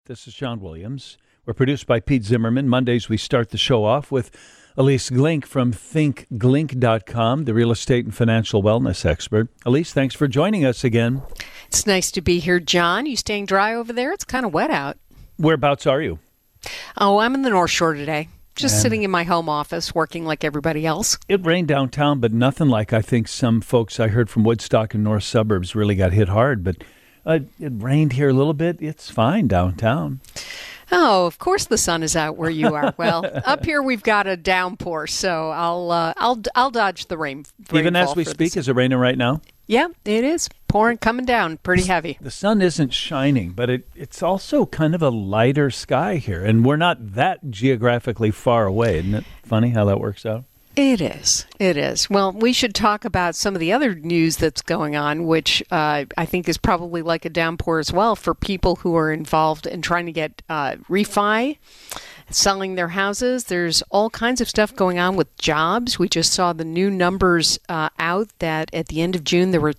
This is Sean Williams. We're produced by Pete Zimmerman. Mondays, we start the show off with Elise Glink from thinkglink.com, the real estate and financial wellness expert. Elise, thanks for joining us again. It's nice to be here, John. You staying dry over there? It's kind of wet out. Whereabouts are you? Oh, I'm in the North Shore today. Just sitting in my home office, working like everybody else. It rained downtown, but nothing like I think some folks I heard from Woodstock and North Suburbs really got hit hard. But it rained here a little bit. It's fine downtown. Oh, of course the sun is out where you are. Well, up here we've got a downpour, so I'll dodge the rain. Even as we speak, is it raining right now? Yeah, it is pouring, coming down, pretty heavy. The sun isn't shining, but it's also kind of a lighter sky here, and we're not that geographically far away. Isn't it funny how that works out? It is. It is. Well, we should talk about some of the other news that's going on, which I think is probably like a downpour as well for people who are involved in trying to get refi, selling their houses. There's all kinds of stuff going on with jobs. We just saw the new numbers out that at the end of June, there were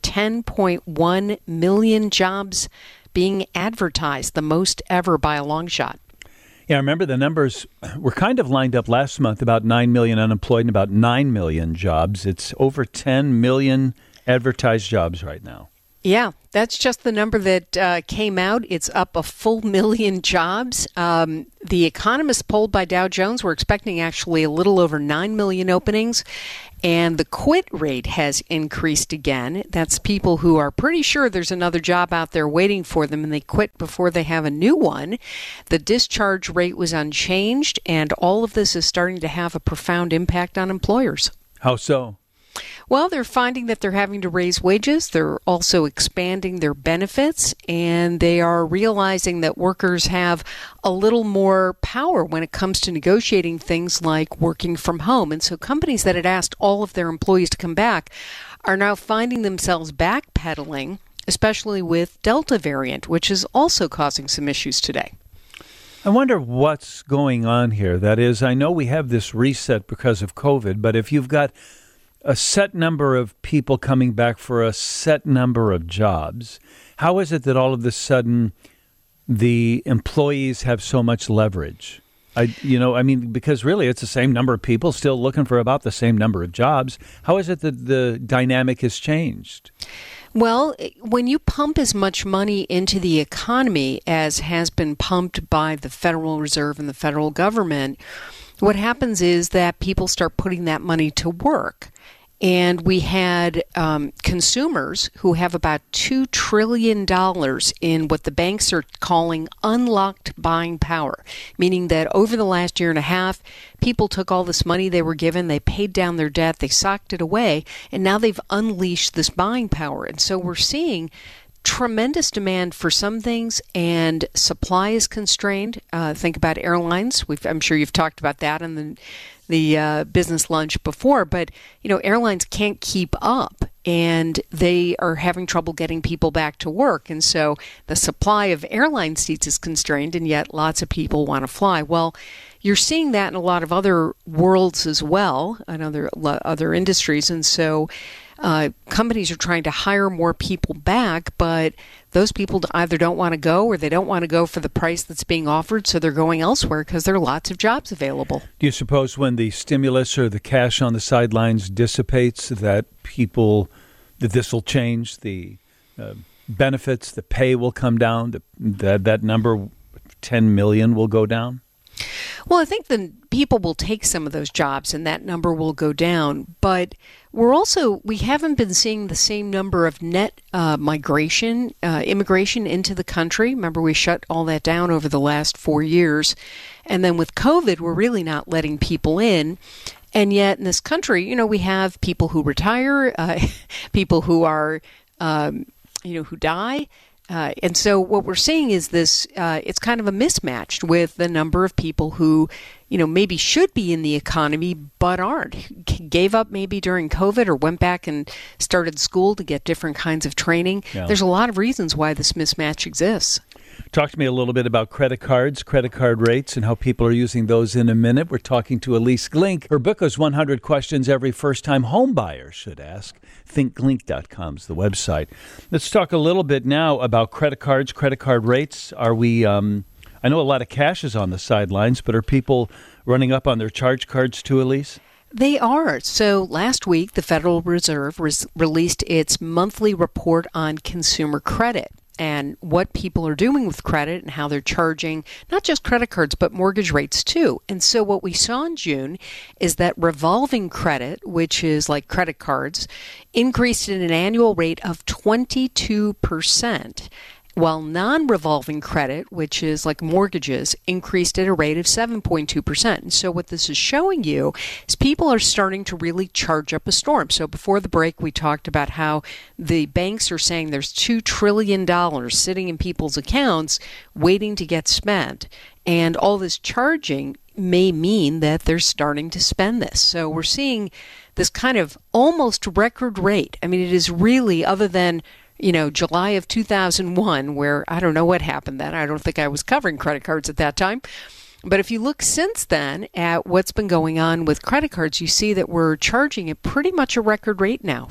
10.1 million jobs being advertised, the most ever by a long shot. Yeah, I remember the numbers were kind of lined up last month, about 9 million unemployed and about 9 million jobs. It's over 10 million advertised jobs right now. Yeah, that's just the number that came out. It's up a full million jobs. The economists polled by Dow Jones were expecting actually a little over 9 million openings. And the quit rate has increased again. That's people who are pretty sure there's another job out there waiting for them, and they quit before they have a new one. The discharge rate was unchanged, and all of this is starting to have a profound impact on employers. How so? Well, they're finding that they're having to raise wages. They're also expanding their benefits, and they are realizing that workers have a little more power when it comes to negotiating things like working from home. And so companies that had asked all of their employees to come back are now finding themselves backpedaling, especially with Delta variant, which is also causing some issues today. I wonder what's going on here. That is, I know we have this reset because of COVID, but if you've got a set number of people coming back for a set number of jobs, how is it that all of a sudden the employees have so much leverage? Because really it's the same number of people still looking for about the same number of jobs. How is it that the dynamic has changed? Well, when you pump as much money into the economy as has been pumped by the Federal Reserve and the federal government, what happens is that people start putting that money to work. And we had consumers who have about $2 trillion in what the banks are calling unlocked buying power, meaning that over the last year and a half, people took all this money they were given, they paid down their debt, they socked it away, and now they've unleashed this buying power. And so we're seeing tremendous demand for some things, and supply is constrained. Think about airlines. I'm sure you've talked about that in the business lunch before, but airlines can't keep up, and they are having trouble getting people back to work. And so the supply of airline seats is constrained, and yet lots of people want to fly. Well, you're seeing that in a lot of other worlds as well, and other industries. And so companies are trying to hire more people back, but those people either don't want to go or they don't want to go for the price that's being offered, so they're going elsewhere because there are lots of jobs available. Do you suppose when the stimulus or the cash on the sidelines dissipates that this will change, the benefits, the pay will come down, that number, 10 million, will go down? Well, I think the people will take some of those jobs and that number will go down. But we haven't been seeing the same number of net immigration into the country. Remember, we shut all that down over the last 4 years. And then with COVID, we're really not letting people in. And yet in this country, we have people who retire, people who are, who die. And so what we're seeing is this, it's kind of a mismatch with the number of people who, maybe should be in the economy but aren't, gave up maybe during COVID or went back and started school to get different kinds of training. Yeah. There's a lot of reasons why this mismatch exists. Talk to me a little bit about credit cards, credit card rates, and how people are using those in a minute. We're talking to Elise Glink. Her book is 100 Questions Every First-Time Home Buyer Should Ask. thinkglink.com is the website. Let's talk a little bit now about credit cards, credit card rates. Are we I know a lot of cash is on the sidelines, but are people running up on their charge cards too, Elise? They are. So last week, the Federal Reserve released its monthly report on consumer credit and what people are doing with credit and how they're charging not just credit cards, but mortgage rates too. And so what we saw in June is that revolving credit, which is like credit cards, increased at an annual rate of 22%. While non-revolving credit, which is like mortgages, increased at a rate of 7.2%. And so what this is showing you is people are starting to really charge up a storm. So before the break, we talked about how the banks are saying there's $2 trillion sitting in people's accounts waiting to get spent. And all this charging may mean that they're starting to spend this. So we're seeing this kind of almost record rate. I mean, it is really, other than July of 2001, where I don't know what happened then. I don't think I was covering credit cards at that time. But if you look since then at what's been going on with credit cards, you see that we're charging at pretty much a record rate now.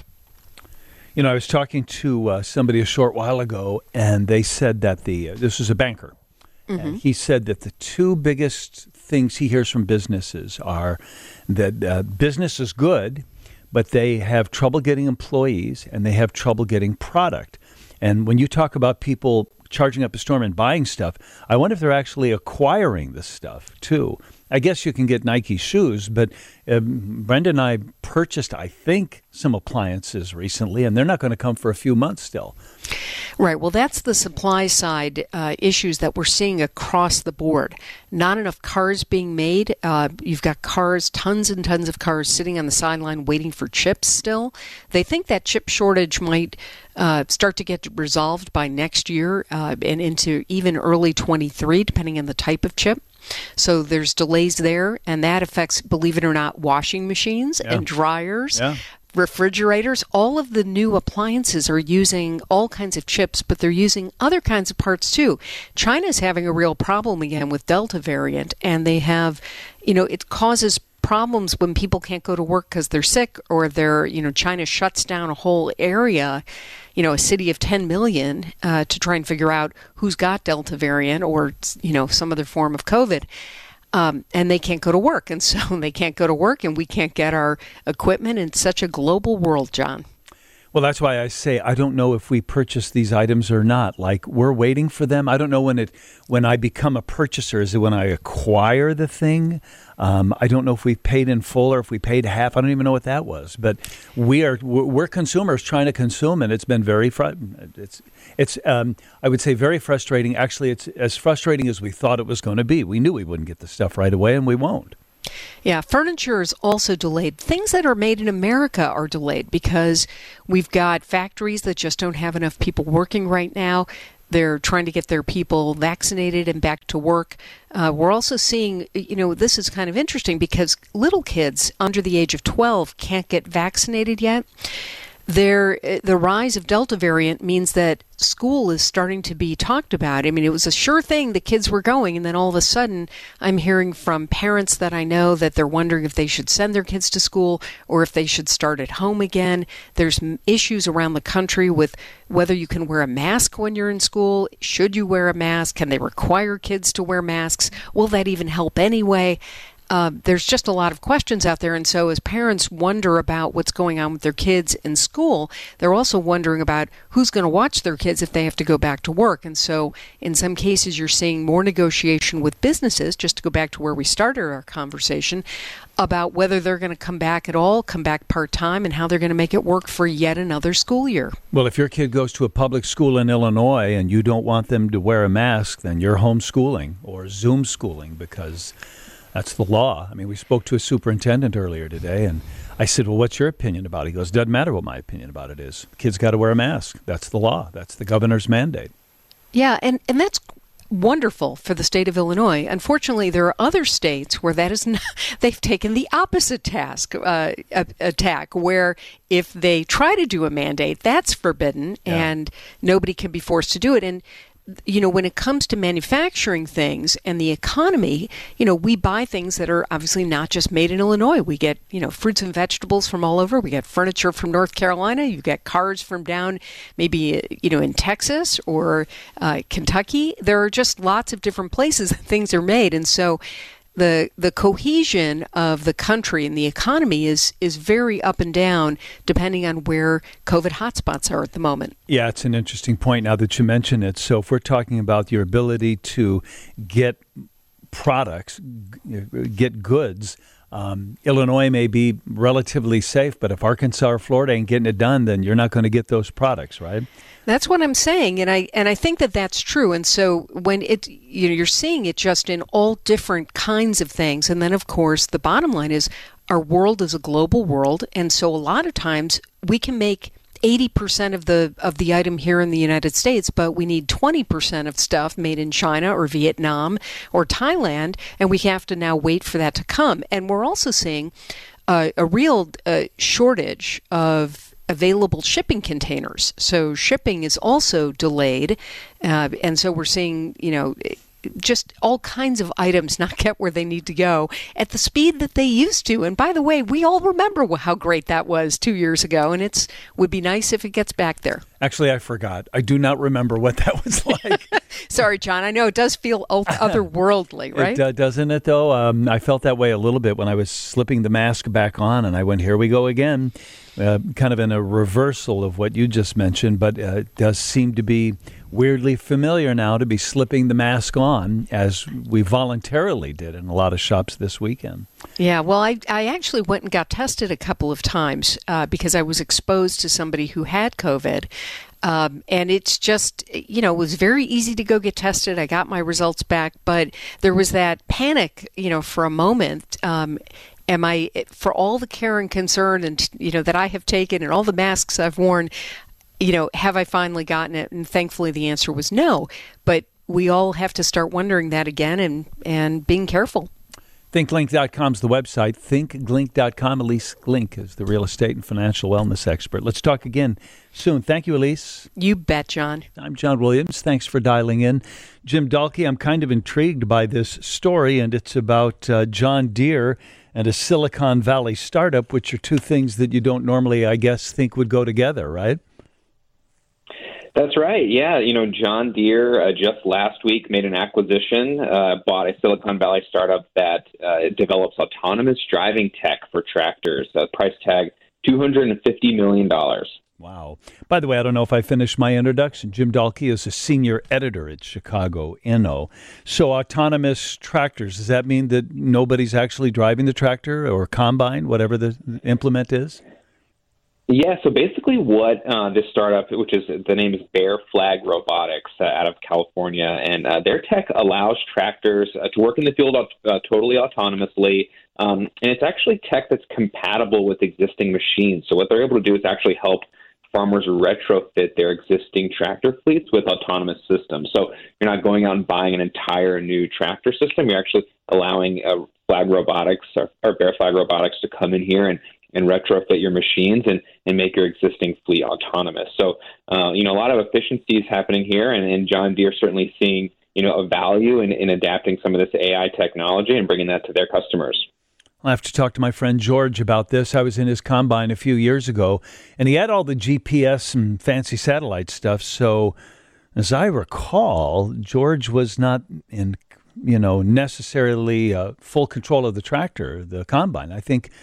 I was talking to somebody a short while ago, and they said that this was a banker. Mm-hmm. And he said that the two biggest things he hears from businesses are that business is good, but they have trouble getting employees and they have trouble getting product. And when you talk about people charging up a storm and buying stuff, I wonder if they're actually acquiring this stuff too. I guess you can get Nike shoes, but Brenda and I purchased, I think, some appliances recently, and they're not going to come for a few months still. Right. Well, that's the supply side issues that we're seeing across the board. Not enough cars being made. You've got cars, tons and tons of cars sitting on the sideline waiting for chips still. They think that chip shortage might start to get resolved by next year and into even early 23, depending on the type of chip. So there's delays there, and that affects, believe it or not, washing machines and dryers. Yeah. Refrigerators. All of the new appliances are using all kinds of chips, but they're using other kinds of parts too. China's having a real problem again with Delta variant, and they have, it causes problems when people can't go to work because they're sick, or China shuts down a whole area, a city of 10 million to try and figure out who's got Delta variant or, some other form of COVID. And they can't go to work. And so they can't go to work, and we can't get our equipment in such a global world, John. Well, that's why I say I don't know if we purchase these items or not. Like, we're waiting for them. I don't know when I become a purchaser. Is it when I acquire the thing? I don't know if we paid in full or if we paid half. I don't even know what that was. But we're consumers trying to consume, and it's been very it's I would say very frustrating. Actually, it's as frustrating as we thought it was going to be. We knew we wouldn't get the stuff right away, and we won't. Yeah, furniture is also delayed. Things that are made in America are delayed because we've got factories that just don't have enough people working right now. They're trying to get their people vaccinated and back to work. We're also seeing, this is kind of interesting because little kids under the age of 12 can't get vaccinated yet. The rise of Delta variant means that school is starting to be talked about. I mean, it was a sure thing the kids were going, and then all of a sudden I'm hearing from parents that I know that they're wondering if they should send their kids to school or if they should start at home again. There's issues around the country with whether you can wear a mask when you're in school. Should you wear a mask? Can they require kids to wear masks? Will that even help anyway? There's just a lot of questions out there. And so as parents wonder about what's going on with their kids in school, they're also wondering about who's going to watch their kids if they have to go back to work. And so in some cases, you're seeing more negotiation with businesses, just to go back to where we started our conversation, about whether they're going to come back at all, come back part-time, and how they're going to make it work for yet another school year. Well, if your kid goes to a public school in Illinois and you don't want them to wear a mask, then you're homeschooling or Zoom schooling because that's the law. I mean, we spoke to a superintendent earlier today, and I said, well, what's your opinion about it? He goes, doesn't matter what my opinion about it is. Kids got to wear a mask. That's the law. That's the governor's mandate. Yeah, and that's wonderful for the state of Illinois. Unfortunately, there are other states where that is not, they've taken the opposite attack, where if they try to do a mandate, that's forbidden, and nobody can be forced to do it. And when it comes to manufacturing things and the economy, we buy things that are obviously not just made in Illinois. We get, fruits and vegetables from all over. We get furniture from North Carolina. You get cars from down maybe, in Texas or Kentucky. There are just lots of different places that things are made. And so the cohesion of the country and the economy is very up and down depending on where COVID hotspots are at the moment. Yeah, it's an interesting point now that you mention it. So if we're talking about your ability to get products, get goods, Illinois may be relatively safe, but if Arkansas or Florida ain't getting it done, then you're not going to get those products, right? That's what I'm saying, and I think that that's true. And so when you're seeing it just in all different kinds of things, and then of course the bottom line is our world is a global world, and so a lot of times we can make 80% of the item here in the United States, but we need 20% of stuff made in China or Vietnam or Thailand, and we have to now wait for that to come. And we're also seeing a real shortage of available shipping containers. So shipping is also delayed, and so we're seeing, just all kinds of items not get where they need to go at the speed that they used to. And by the way, we all remember how great that was 2 years ago, and it would be nice if it gets back there. Actually, I forgot. I do not remember what that was like. Sorry, John. I know it does feel otherworldly, right? Doesn't it, though? I felt that way a little bit when I was slipping the mask back on, and I went, here we go again. Kind of in a reversal of what you just mentioned, but it does seem to be weirdly familiar now to be slipping the mask on, as we voluntarily did in a lot of shops this weekend. Yeah, well, I actually went and got tested a couple of times because I was exposed to somebody who had COVID. And it's just, it was very easy to go get tested. I got my results back, but there was that panic, for a moment. Am I, for all the care and concern and, that I have taken and all the masks I've worn, have I finally gotten it? And thankfully the answer was no. But we all have to start wondering that again and being careful. ThinkGlink.com is the website. ThinkGlink.com. Elise Glink is the real estate and financial wellness expert. Let's talk again soon. Thank you, Elise. You bet, John. I'm John Williams. Thanks for dialing in. Jim Dahlke, I'm kind of intrigued by this story, and it's about John Deere and a Silicon Valley startup, which are two things that you don't normally, I guess, think would go together, right? That's right. Yeah. John Deere just last week made an acquisition, bought a Silicon Valley startup that develops autonomous driving tech for tractors. Price tag $250 million. Wow. By the way, I don't know if I finished my introduction. Jim Dahlke is a senior editor at Chicago Inno. So autonomous tractors, does that mean that nobody's actually driving the tractor or combine, whatever the implement is? Yeah, so basically what this startup, which is the name is Bear Flag Robotics out of California, and their tech allows tractors to work in the field totally autonomously, and it's actually tech that's compatible with existing machines. So what they're able to do is actually help farmers retrofit their existing tractor fleets with autonomous systems. So you're not going out and buying an entire new tractor system. You're actually allowing Flag Robotics or Bear Flag Robotics to come in here and retrofit your machines and make your existing fleet autonomous. So, a lot of efficiencies happening here, and John Deere certainly seeing, a value in adapting some of this AI technology and bringing that to their customers. I'll have to talk to my friend George about this. I was in his combine a few years ago, and he had all the GPS and fancy satellite stuff. So, as I recall, George was not in, necessarily full control of the tractor, the combine. I think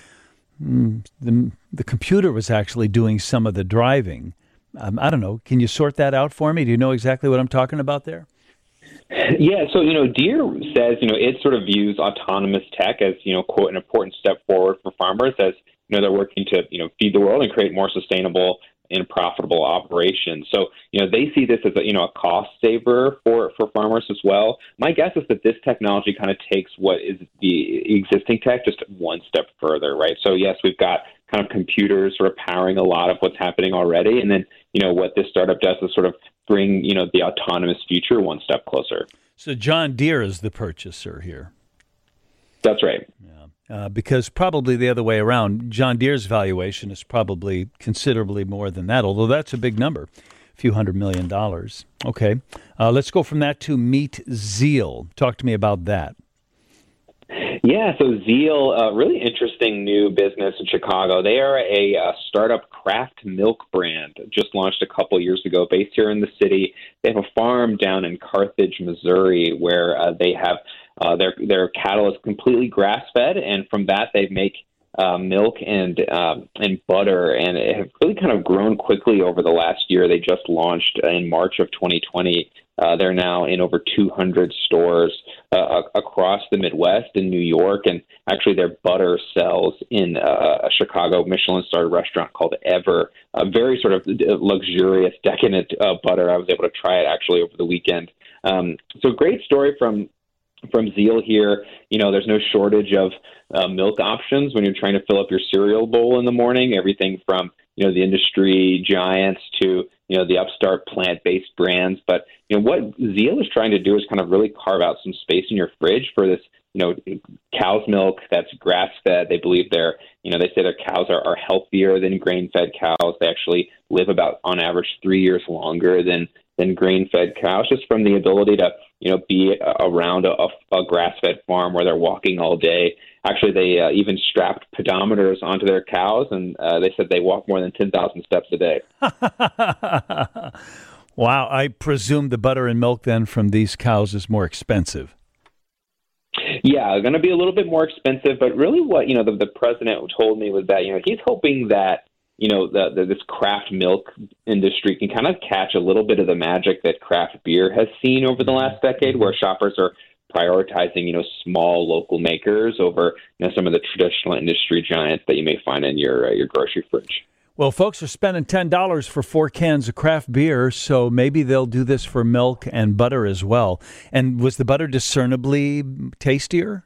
the computer was actually doing some of the driving. I don't know. Can you sort that out for me? Do you know exactly what I'm talking about there? Yeah, so, Deere says, it sort of views autonomous tech as, quote, an important step forward for farmers as, they're working to, feed the world and create more sustainable and profitable operations. So, they see this as a cost saver for farmers as well. My guess is that this technology kind of takes what is the existing tech just one step further, right? So, yes, we've got kind of computers sort of powering a lot of what's happening already. And then, what this startup does is sort of bring, the autonomous future one step closer. So John Deere is the purchaser here. That's right. Yeah. Because probably the other way around, John Deere's valuation is probably considerably more than that, although that's a big number. few $100 million. Okay. Let's go from that to Meet Zeal. Talk to me about that. Yeah, so Zeal, a really interesting new business in Chicago. They are a startup craft milk brand, just launched a couple years ago, based here in the city. They have a farm down in Carthage, Missouri, where they have their cattle is completely grass-fed, and from that they make milk and butter, and it have really kind of grown quickly over the last year. They just launched in March of 2020. They're now in over 200 stores across the Midwest and New York, and actually their butter sells in a Chicago Michelin-starred restaurant called Ever, a very sort of luxurious, decadent butter. I was able to try it actually over the weekend. So great story from Zeal here. You know, there's no shortage of milk options when you're trying to fill up your cereal bowl in the morning. Everything from, you know, the industry giants to, you know, the upstart plant-based brands. But, you know, what Zeal is trying to do is kind of really carve out some space in your fridge for this, you know, cow's milk that's grass-fed. They believe they say their cows are healthier than grain-fed cows. They actually live about, on average, 3 years longer than grain-fed cows, just from the ability to, you know, be around a grass-fed farm where they're walking all day. Actually, they even strapped pedometers onto their cows, and they said they walk more than 10,000 steps a day. Wow. I presume the butter and milk then from these cows is more expensive. Yeah, going to be a little bit more expensive, but really what, you know, the president told me was that, you know, he's hoping that, you know, this craft milk industry can kind of catch a little bit of the magic that craft beer has seen over the last decade, where shoppers are prioritizing, you know, small local makers over, you know, some of the traditional industry giants that you may find in your grocery fridge. Well, folks are spending $10 for 4 cans of craft beer, so maybe they'll do this for milk and butter as well. And was the butter discernibly tastier?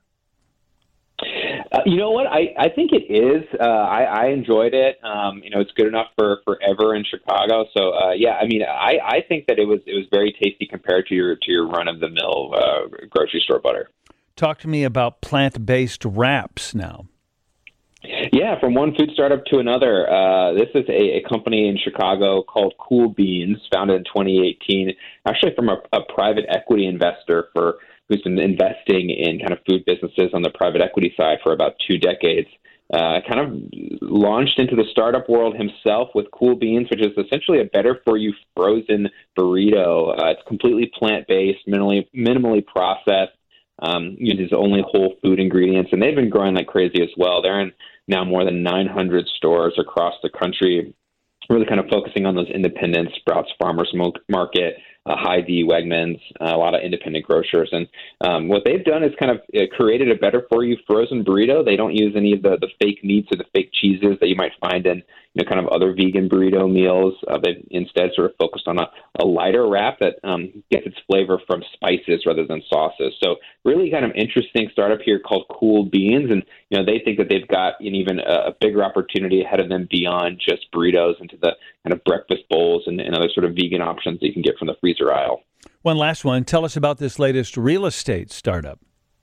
You know what? I think it is. I enjoyed it. You know, it's good enough for Ever in Chicago. So yeah, I mean, I think that it was very tasty compared to your run of the mill grocery store butter. Talk to me about plant-based wraps now. Yeah, from one food startup to another. This is a company in Chicago called Cool Beans, founded in 2018, actually from a private equity investor who's been investing in kind of food businesses on the private equity side for about 2 decades. Kind of launched into the startup world himself with Cool Beans, which is essentially a better-for-you frozen burrito. It's completely plant-based, minimally processed, uses only whole food ingredients, and they've been growing like crazy as well. They're in now more than 900 stores across the country, really kind of focusing on those independents, Sprouts Farmers Market, Hy-Vee, Wegmans, a lot of independent grocers. And what they've done is kind of created a better-for-you frozen burrito. They don't use any of the fake meats or the fake cheeses that you might find in, you know, kind of other vegan burrito meals. They've instead sort of focused on a lighter wrap that gets its flavor from spices rather than sauces. So really kind of interesting startup here called Cool Beans. And, you know, they think that they've got an even a bigger opportunity ahead of them beyond just burritos into the kind of breakfast bowls and other sort of vegan options that you can get from the freezer aisle. One last one. Tell us about this latest real estate startup.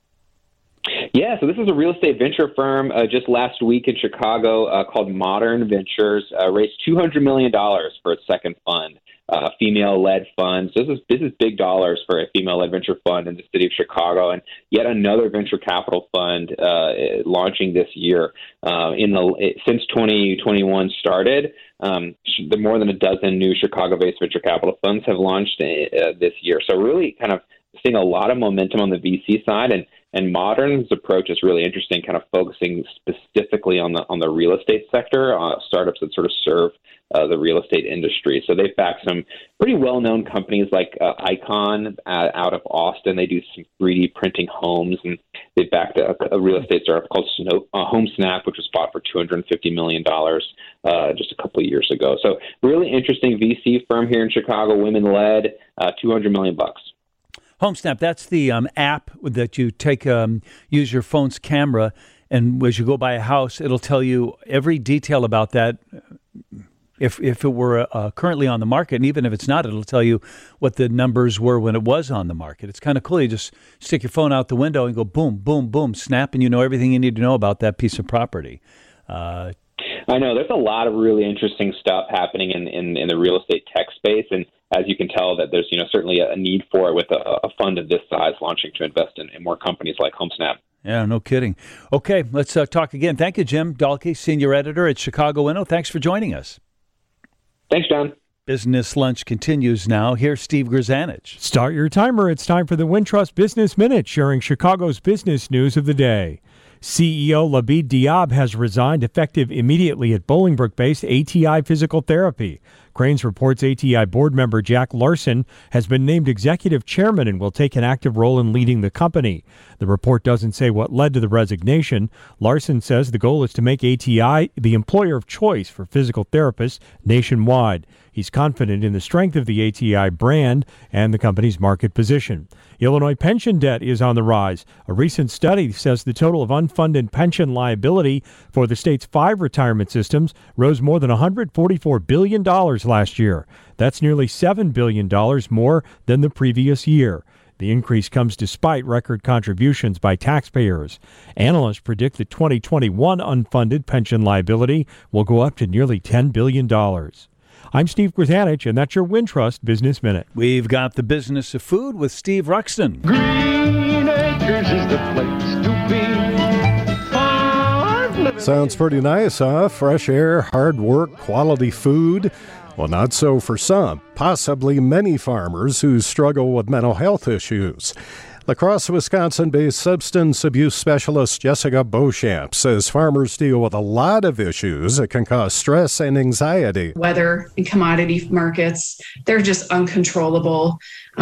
Yeah, so this is a real estate venture firm just last week in Chicago called Modern Ventures, raised $200 million for its second fund, female-led fund. So this is big dollars for a female-led venture fund in the city of Chicago, and yet another venture capital fund launching this year. Since 2021 started, more than a dozen new Chicago-based venture capital funds have launched this year. So really kind of seeing a lot of momentum on the VC side, and Modern's approach is really interesting, kind of focusing specifically on the real estate sector, startups that sort of serve the real estate industry. So they've backed some pretty well-known companies like Icon out of Austin. They do some 3D printing homes, and they've backed a real estate startup called HomeSnap, which was bought for $250 million just a couple of years ago. So really interesting VC firm here in Chicago, women-led, $200 million. HomeSnap, that's the app that you take, use your phone's camera, and as you go by a house, it'll tell you every detail about that. If it were currently on the market, and even if it's not, it'll tell you what the numbers were when it was on the market. It's kind of cool. You just stick your phone out the window and go boom, boom, boom, snap, and you know everything you need to know about that piece of property. I know there's a lot of really interesting stuff happening in the real estate tech space, and as you can tell, that there's certainly a need for it with a fund of this size launching to invest in more companies like HomeSnap. Yeah, no kidding. Okay, let's talk again. Thank you, Jim Dahlke, senior editor at Chicago Window. Thanks for joining us. Thanks, John. Business Lunch continues now. Here's Steve Grzanich. Start your timer. It's time for the Wintrust Business Minute, sharing Chicago's business news of the day. CEO Labid Diab has resigned effective immediately at Bolingbrook-based ATI Physical Therapy. Cranes reports ATI board member Jack Larson has been named executive chairman and will take an active role in leading the company. The report doesn't say what led to the resignation. Larson says the goal is to make ATI the employer of choice for physical therapists nationwide. He's confident in the strength of the ATI brand and the company's market position. Illinois pension debt is on the rise. A recent study says the total of unfunded pension liability for the state's 5 retirement systems rose more than $144 billion last year. That's nearly $7 billion more than the previous year. The increase comes despite record contributions by taxpayers. Analysts predict the 2021 unfunded pension liability will go up to nearly $10 billion. I'm Steve Grzanich, and that's your Wintrust Business Minute. We've got the business of food with Steve Ruxton. Green Acres is the place to be. Sounds pretty nice, huh? Fresh air, hard work, quality food. Well, not so for some, possibly many farmers who struggle with mental health issues. La Crosse, Wisconsin-based substance abuse specialist Jessica Beauchamp says farmers deal with a lot of issues that can cause stress and anxiety. Weather and commodity markets, they're just uncontrollable.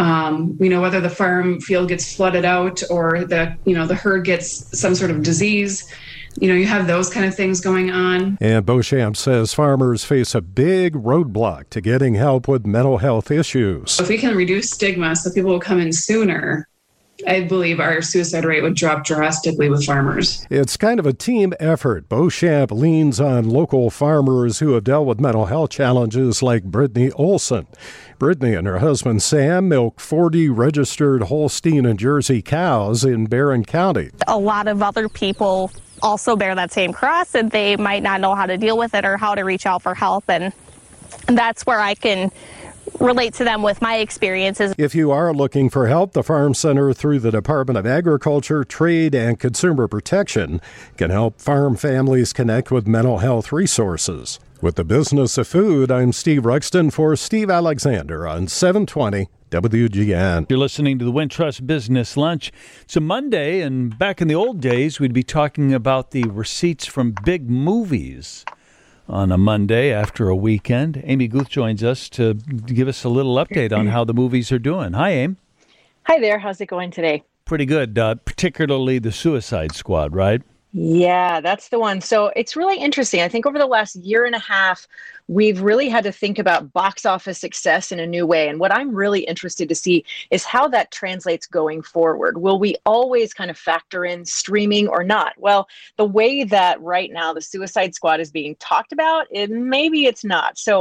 Whether the farm field gets flooded out or the herd gets some sort of disease. You have those kind of things going on. And Beauchamp says farmers face a big roadblock to getting help with mental health issues. If we can reduce stigma so people will come in sooner, I believe our suicide rate would drop drastically with farmers. It's kind of a team effort. Beauchamp leans on local farmers who have dealt with mental health challenges like Brittany Olson. Brittany and her husband Sam milk 40 registered Holstein and Jersey cows in Barron County. A lot of other people also bear that same cross, and they might not know how to deal with it or how to reach out for help, and that's where I can relate to them with my experiences. If you are looking for help, the Farm Center through the Department of Agriculture, Trade, and Consumer Protection can help farm families connect with mental health resources. With the business of food, I'm Steve Ruxton for Steve Alexander on 720 WGN. You're listening to the Wintrust Business Lunch. It's a Monday, and back in the old days, we'd be talking about the receipts from big movies on a Monday after a weekend. Amy Guth joins us to give us a little update on how the movies are doing. Hi, Aim. Hi there. How's it going today? Pretty good, particularly the Suicide Squad, right? Yeah, that's the one. So it's really interesting. I think over the last year and a half, we've really had to think about box office success in a new way. And what I'm really interested to see is how that translates going forward. Will we always kind of factor in streaming or not? Well, the way that right now the Suicide Squad is being talked about, maybe it's not. So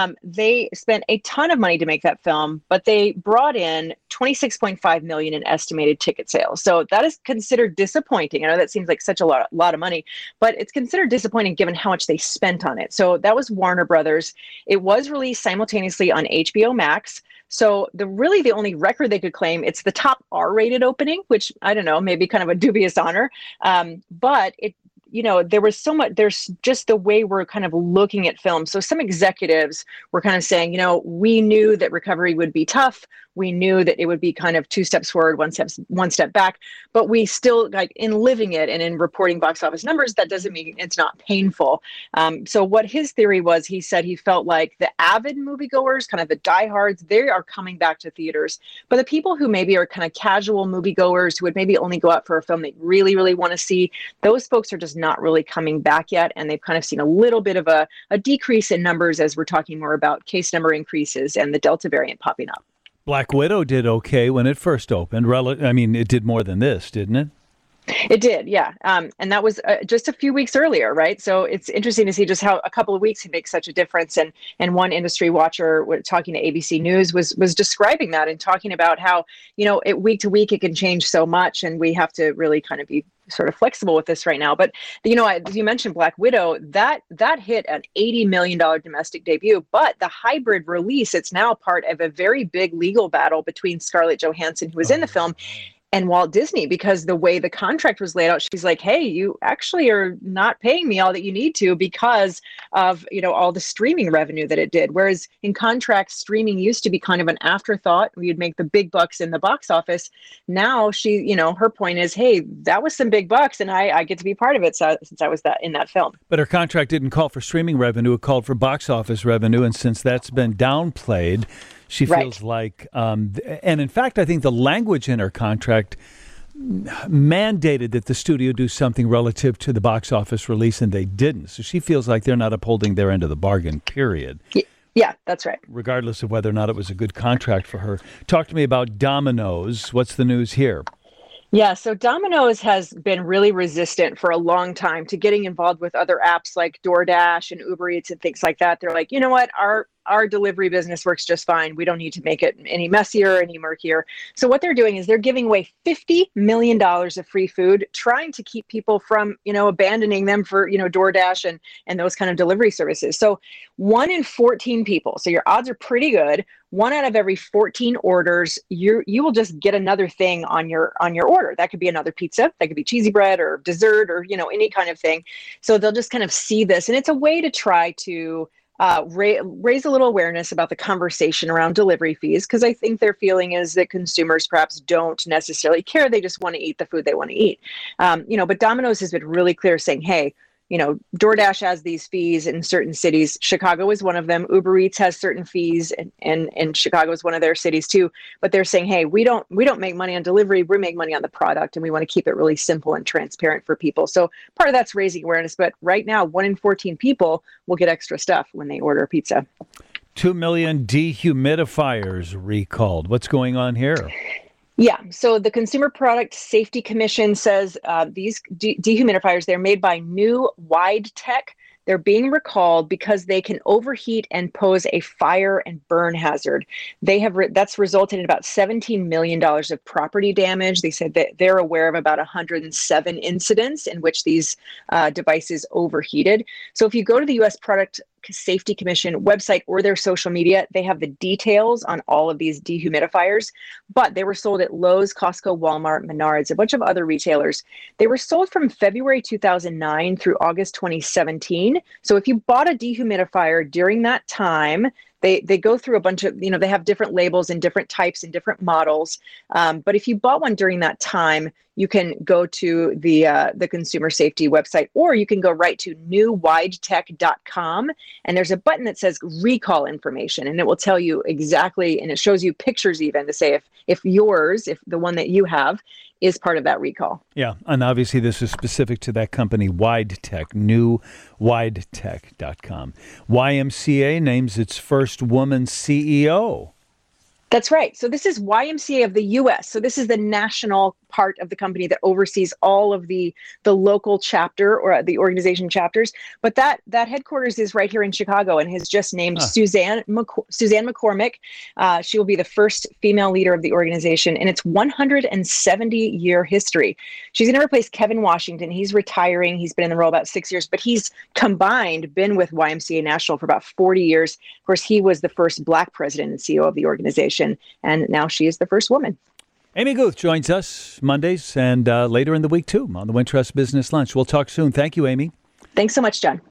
they spent a ton of money to make that film, but they brought in $26.5 million in estimated ticket sales. So that is considered disappointing. I know that seems like such a lot of money, but it's considered disappointing given how much they spent on it. So that was Warner Brothers. It was released simultaneously on HBO Max. So the only record they could claim, it's the top R-rated opening, which I don't know, maybe kind of a dubious honor. But it, there was so much, there's just the way we're kind of looking at film. So some executives were kind of saying, we knew that recovery would be tough. We knew that it would be kind of 2 steps forward, one step back, but we still, like, in living it and in reporting box office numbers, that doesn't mean it's not painful. So what his theory was, he said he felt like the avid moviegoers, kind of the diehards, they are coming back to theaters. But the people who maybe are kind of casual moviegoers who would maybe only go out for a film they really, really want to see, those folks are just not really coming back yet. And they've kind of seen a little bit of a decrease in numbers as we're talking more about case number increases and the Delta variant popping up. Black Widow did okay when it first opened. It did more than this, didn't it? It did, yeah. And that was just a few weeks earlier, right? So it's interesting to see just how a couple of weeks can make such a difference. And one industry watcher talking to ABC News was describing that and talking about how, week to week it can change so much, and we have to really kind of be sort of flexible with this right now. But as you mentioned, Black Widow, that hit an $80 million domestic debut, but the hybrid release, it's now part of a very big legal battle between Scarlett Johansson, who was in the film, and Walt Disney, because the way the contract was laid out, she's like, hey, you actually are not paying me all that you need to because of, all the streaming revenue that it did. Whereas in contracts, streaming used to be kind of an afterthought. You'd make the big bucks in the box office. Now she, her point is, hey, that was some big bucks and I get to be part of it since I was in that film. But her contract didn't call for streaming revenue. It called for box office revenue. And since that's been downplayed, she feels like, and in fact, I think the language in her contract mandated that the studio do something relative to the box office release, and they didn't. So she feels like they're not upholding their end of the bargain, period. Yeah, that's right. Regardless of whether or not it was a good contract for her. Talk to me about Domino's. What's the news here? Yeah, so Domino's has been really resistant for a long time to getting involved with other apps like DoorDash and Uber Eats and things like that. They're like, you know what, our delivery business works just fine. We don't need to make it any messier, any murkier. So what they're doing is they're giving away $50 million of free food, trying to keep people from, abandoning them for, DoorDash and those kind of delivery services. So 1 in 14 people, so your odds are pretty good. 1 out of every 14 orders, you will just get another thing on your order. That could be another pizza, that could be cheesy bread or dessert or, any kind of thing. So they'll just kind of see this. And it's a way to try to raise a little awareness about the conversation around delivery fees, because I think their feeling is that consumers perhaps don't necessarily care. They just want to eat the food they want to eat. But Domino's has been really clear saying, hey, DoorDash has these fees in certain cities. Chicago is one of them. Uber Eats has certain fees, and Chicago is one of their cities too. But they're saying, hey, we don't make money on delivery. We make money on the product, and we want to keep it really simple and transparent for people. So part of that's raising awareness. But right now, 1 in 14 people will get extra stuff when they order pizza. 2 million dehumidifiers recalled. What's going on here? Yeah, so the Consumer Product Safety Commission says these dehumidifiers, they're made by New Wide Tech. They're being recalled because they can overheat and pose a fire and burn hazard. That's resulted in about $17 million of property damage. They said that they're aware of about 107 incidents in which these devices overheated. So if you go to the U.S. Product Safety Commission website or their social media, they have the details on all of these dehumidifiers, but they were sold at Lowe's, Costco, Walmart, Menards, a bunch of other retailers. They were sold from February 2009 through August 2017. So if you bought a dehumidifier during that time, they go through a bunch of, they have different labels and different types and different models. But if you bought one during that time, you can go to the consumer safety website, or you can go right to newwidetech.com. And there's a button that says recall information, and it will tell you exactly, and it shows you pictures even to say if the one that you have is part of that recall. Yeah, and obviously this is specific to that company, Wide Tech, newwidetech.com. YMCA names its first woman CEO. That's right. So this is YMCA of the U.S. So this is the national part of the company that oversees all of the local chapter or the organization chapters. But that headquarters is right here in Chicago and has just named Suzanne McCormick. She will be the first female leader of the organization in its 170-year history. She's going to replace Kevin Washington. He's retiring. He's been in the role about 6 years, but he's been with YMCA National for about 40 years. Of course, he was the first Black president and CEO of the organization, and now she is the first woman. Amy Guth joins us Mondays and later in the week, too, on the Wintrust Business Lunch. We'll talk soon. Thank you, Amy. Thanks so much, John.